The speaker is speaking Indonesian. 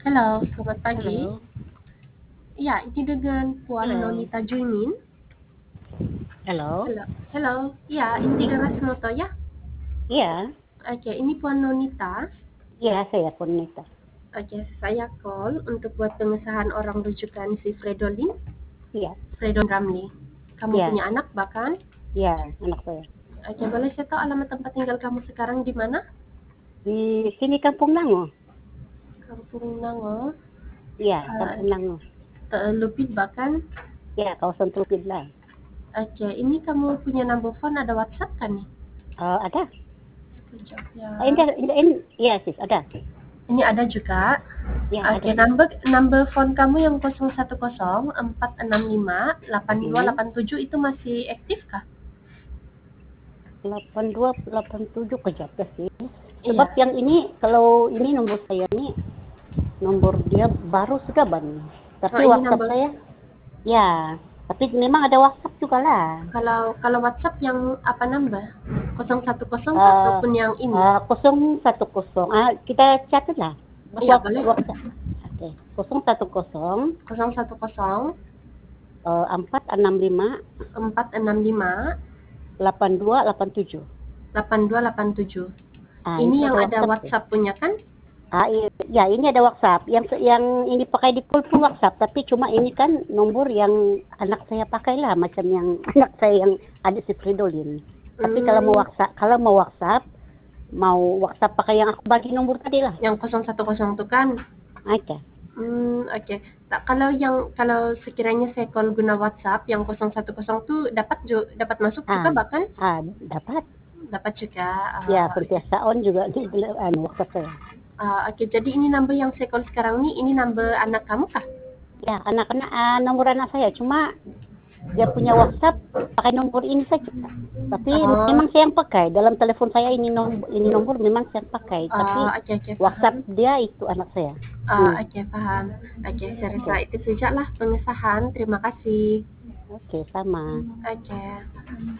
Halo, selamat pagi. Halo, Ya, ini dengan Puan halo, Nonita Juimin. halo. Halo, halo. Ya, ini dengan Rasnoto ya. Iya, Oke, ini Puan Nonita. iya saya Purnita. Oke, saya call untuk buat pengesahan orang rujukan si Fredolin, Iya, Fredon Ramli. Kamu iya, punya anak bahkan? iya, anak saya. Oke, boleh saya tahu alamat tempat tinggal kamu sekarang di mana? Di sini Kampung Nango. Kampung Nango. Iya, Uh, Kampung Nango. Lupit bahkan. Iya, kawasan Telukid lah. Oke, ini kamu punya number phone ada WhatsApp kan nih? Ada? Sekejap ya. Iya sis, ada. Ini ada juga. Iya, ada Oke, sis. number phone kamu yang 010 465 82 Mm-mm. 87 itu masih aktif kah? 8287 kejap ya sih. Sebab Iya. yang ini, kalau ini nomor saya ini, nomor dia baru sudah bang. Oh, Tapi ini WhatsApp number. saya, ya. Tapi memang ada WhatsApp juga lah. Kalau WhatsApp yang apa number? 010 kah Eh, ataupun yang ini? 010. Kita catat lah. Iya, boleh. WhatsApp. Oke. 010 010 465 465 8287. 8287. Ini Ini yang ada ada WhatsApp tuh. WhatsApp punya kan? Ya ini ada WhatsApp. Yang ini pakai di pul pun WhatsApp, tapi cuma ini kan nomor yang anak saya pakai lah, macam yang anak saya yang ada si Fridolin. Tapi Hmm, kalau mau WhatsApp pakai yang aku bagi nomor tadi lah. yang 010 itu kan? Oke. Oke. Tak, kalau sekiranya saya call guna WhatsApp yang 010 tuh dapat masuk juga Ah, bahkan? dapat. Dapat juga. Ya, Sentosa On juga di WhatsApp saya. Oke, jadi ini number yang saya call sekarang nih, ini number anak kamu kah? Ya, nomor anak saya cuma dia punya WhatsApp pakai nomor ini saja. Tapi Oh, memang saya yang pakai dalam telepon saya ini nomor memang saya yang pakai. Tapi oke, oke, WhatsApp paham. dia itu anak saya. Hmm. Oke, paham. Oke, saya rasa Oke, itu saja lah pengesahan. Terima kasih. oke sama. Oke.